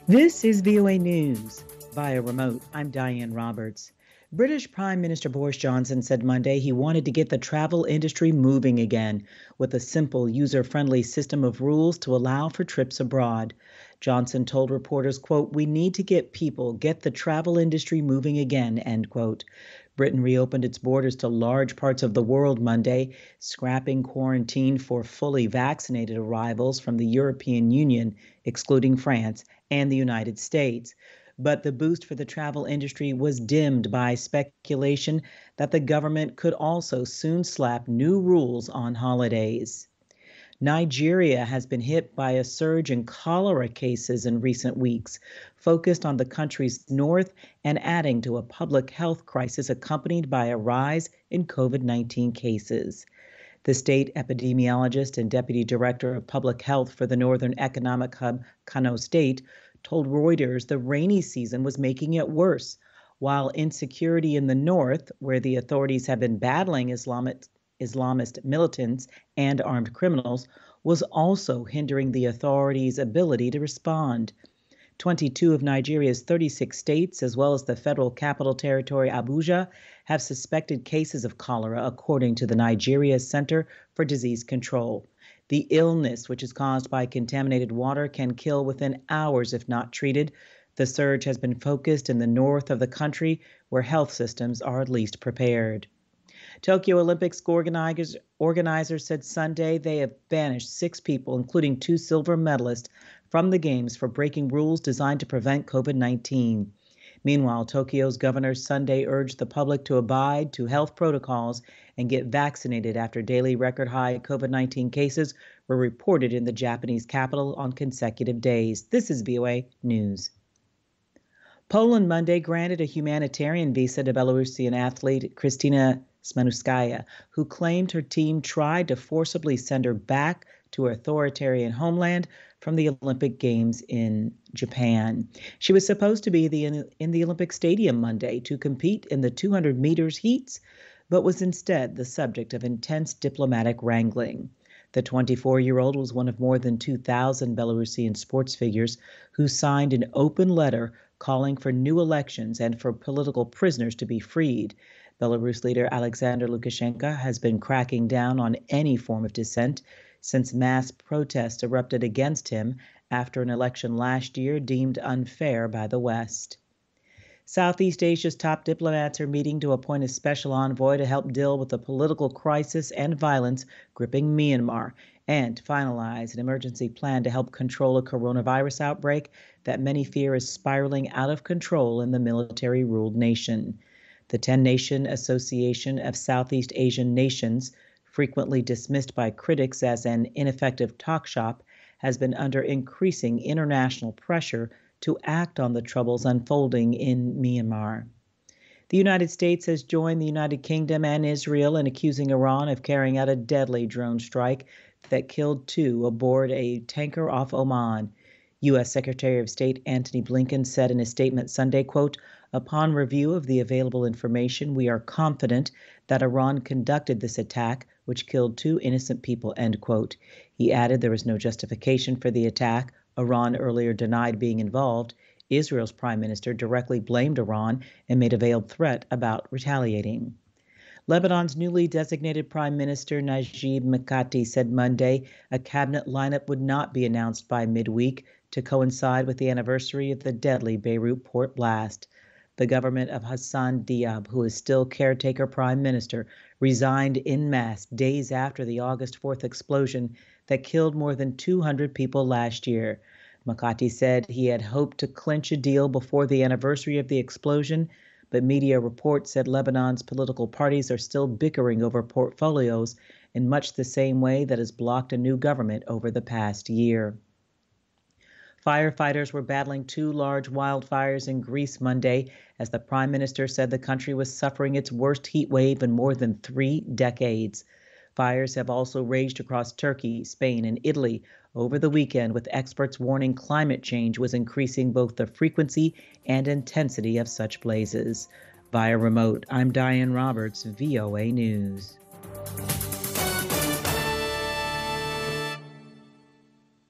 This is VOA News. Via remote, I'm Diane Roberts. British Prime Minister Boris Johnson said Monday he wanted to get the travel industry moving again with a simple, user-friendly system of rules to allow for trips abroad. Johnson told reporters, quote, "We need to get the travel industry moving again," end quote. Britain reopened its borders to large parts of the world Monday, scrapping quarantine for fully vaccinated arrivals from the European Union, excluding France, and the United States. But the boost for the travel industry was dimmed by speculation that the government could also soon slap new rules on holidays. Nigeria has been hit by a surge in cholera cases in recent weeks, focused on the country's north and adding to a public health crisis accompanied by a rise in COVID-19 cases. The state epidemiologist and deputy director of public health for the Northern Economic Hub, Kano State, told Reuters the rainy season was making it worse, while insecurity in the north, where the authorities have been battling Islamist militants and armed criminals, was also hindering the authorities' ability to respond. 22 of Nigeria's 36 states, as well as the federal capital territory Abuja, have suspected cases of cholera, according to the Nigeria Center for Disease Control. The illness, which is caused by contaminated water, can kill within hours if not treated. The surge has been focused in the north of the country, where health systems are at least prepared. Tokyo Olympics organizers said Sunday they have banished 6 people, including 2 silver medalists, from the Games for breaking rules designed to prevent COVID-19. Meanwhile, Tokyo's governor Sunday urged the public to abide to health protocols and get vaccinated after daily record-high COVID-19 cases were reported in the Japanese capital on consecutive days. This is VOA News. Poland Monday granted a humanitarian visa to Belarusian athlete Kristina Smenutskaya, who claimed her team tried to forcibly send her back to her authoritarian homeland from the Olympic Games in Japan. She was supposed to be in the Olympic Stadium Monday to compete in the 200 meters heats, but was instead the subject of intense diplomatic wrangling. The 24-year-old was one of more than 2,000 Belarusian sports figures who signed an open letter calling for new elections and for political prisoners to be freed. Belarus leader Alexander Lukashenko has been cracking down on any form of dissent since mass protests erupted against him after an election last year deemed unfair by the West. Southeast Asia's top diplomats are meeting to appoint a special envoy to help deal with the political crisis and violence gripping Myanmar and finalize an emergency plan to help control a coronavirus outbreak that many fear is spiraling out of control in the military-ruled nation. The 10-Nation Association of Southeast Asian Nations, frequently dismissed by critics as an ineffective talk shop, has been under increasing international pressure to act on the troubles unfolding in Myanmar. The United States has joined the United Kingdom and Israel in accusing Iran of carrying out a deadly drone strike that killed 2 aboard a tanker off Oman. U.S. Secretary of State Antony Blinken said in a statement Sunday, quote, "Upon review of the available information, we are confident that Iran conducted this attack, which killed 2 innocent people," end quote. He added there was no justification for the attack. Iran earlier denied being involved. Israel's prime minister directly blamed Iran and made a veiled threat about retaliating. Lebanon's newly designated Prime Minister Najib Mikati said Monday a cabinet lineup would not be announced by midweek to coincide with the anniversary of the deadly Beirut port blast. The government of Hassan Diab, who is still caretaker prime minister, resigned en masse days after the August 4th explosion that killed more than 200 people last year. Mikati said he had hoped to clinch a deal before the anniversary of the explosion, but media reports said Lebanon's political parties are still bickering over portfolios in much the same way that has blocked a new government over the past year. Firefighters were battling 2 large wildfires in Greece Monday as the prime minister said the country was suffering its worst heat wave in more than 3 decades. Fires have also raged across Turkey, Spain, and Italy over the weekend, with experts warning climate change was increasing both the frequency and intensity of such blazes. Via remote, I'm Diane Roberts, VOA News.